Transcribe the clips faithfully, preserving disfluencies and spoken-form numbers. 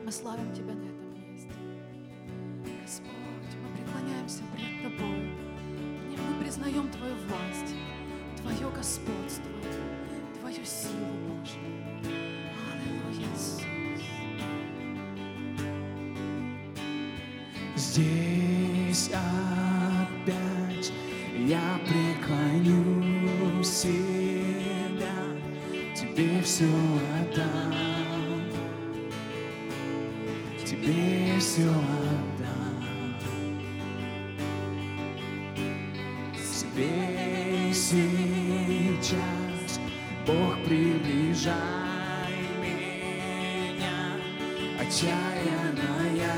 прославим Тебя на этом месте. Господь, мы преклоняемся пред Тобой. И мы признаем Твою власть, Твое господство, Твою силу, Боже. Аллилуйя, Иисус. Здесь опять я преклоню себя, Тебе все отдам, Тебе все отдам. Тебе сейчас, Бог, приближай меня, отчаянная,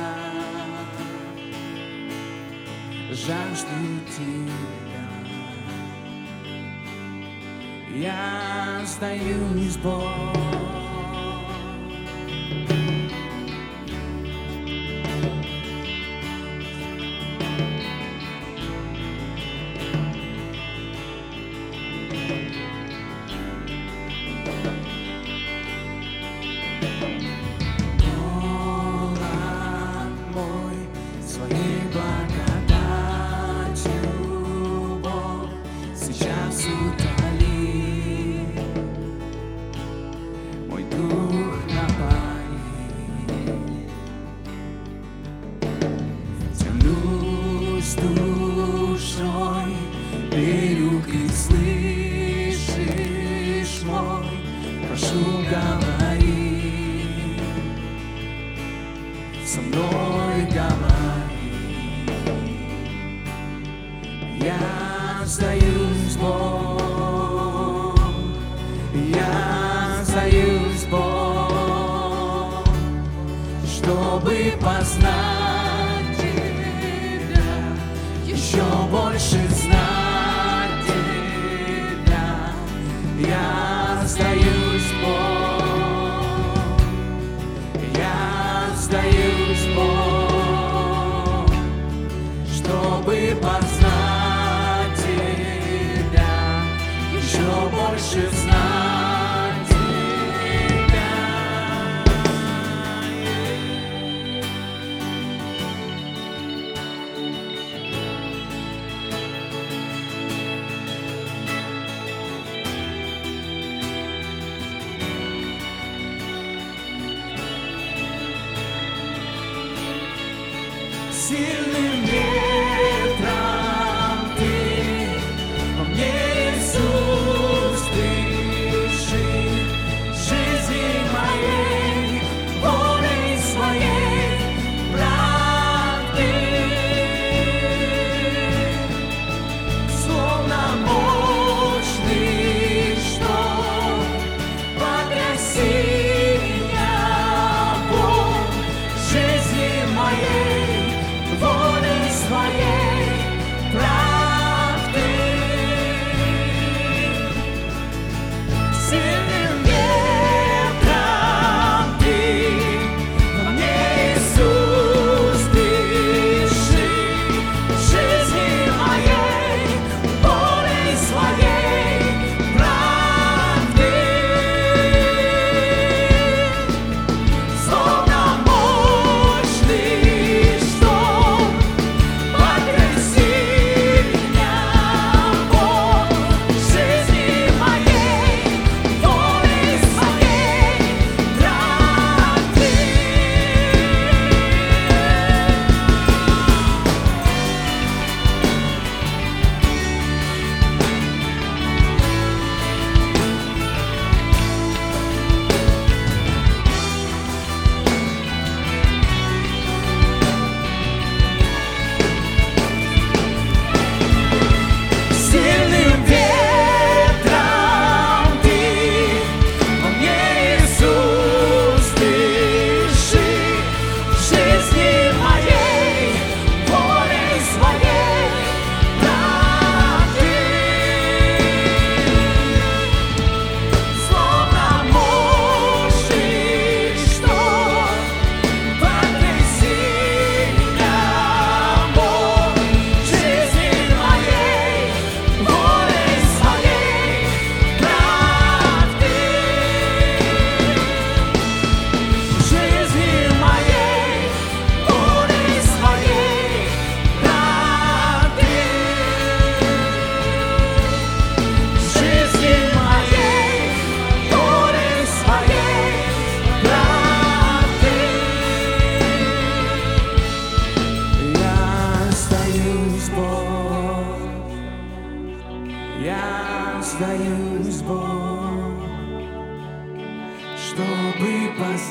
жажду Тебя. Я сдаюсь, Бог. Полон мой своей благодатью, Бог, сейчас утоли мой дух, напои. Тянусь душой, верю, Ты слышишь мой, прошу, говори, со мной говори. Я сдаюсь, Бог, я сдаюсь, Бог, чтобы познать Тебя, еще больше знать Тебя. Я сдаюсь, Бог, я сдаюсь, Бог, чтобы познать Тебя, еще больше знать Тебя. Сильным ветром Ты во мне, Иисус, дыши, жизни моей, волей своей, правды. Словно мощный шторм, потряси меня, Бог, жизни моей, волей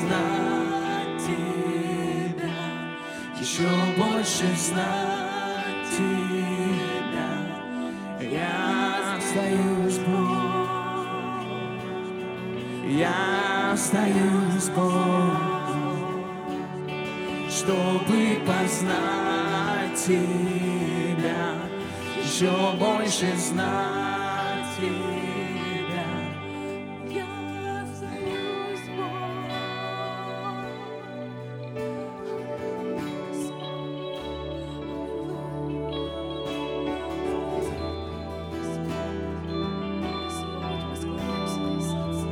познать Тебя, еще больше знать Тебя. Я остаюсь, Бог, я остаюсь, Бог, чтобы познать Тебя, еще больше знать Тебя. Я остаюсь, Бог. Господь, мы склоняем свои сердца.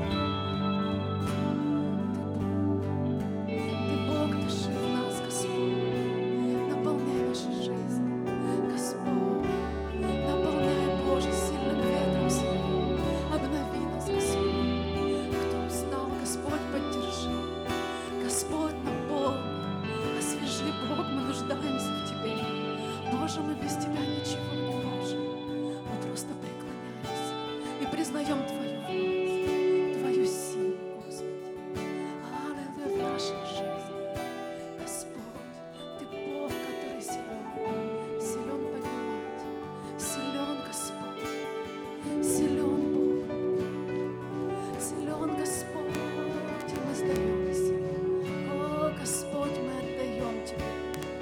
Ты Бог, дыши в нас, Господь, наполняй нашу жизнь, Господь, наполняй, Боже, сильным ветром своим, обнови нас, Господь. Кто устал, Господь, поддержи, Господь, наполни, освежи, Бог, мы нуждаемся в Тебе. Боже, мы без Тебя ничего не можем, мы просто преклоняемся и признаем Твою власть, Твою силу, Господи. Аллилуйя, в нашей жизни, Господь, Ты Бог, который силен, силен поднимать, силен, Господь, силен Бог, силен Господь, и мы сдаемся. О, Господь, мы отдаем Тебе,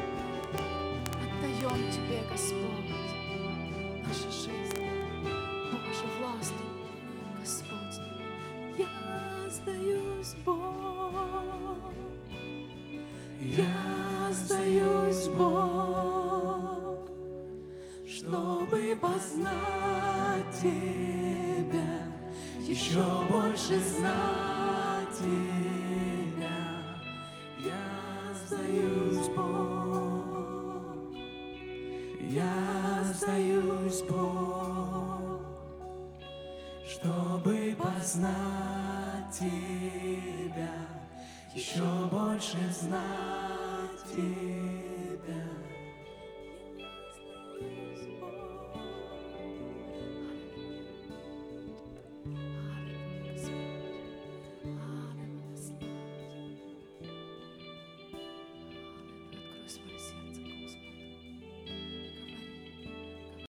отдаем Тебе, Господь, наша жизнь, Боже, властный, Господь, я сдаюсь, Бог, я сдаюсь, Бог, чтобы познать Тебя, еще больше знать Тебя. Я сдаюсь, Бог, я сдаюсь, Бог, чтобы познать Тебя, еще больше знать Тебя.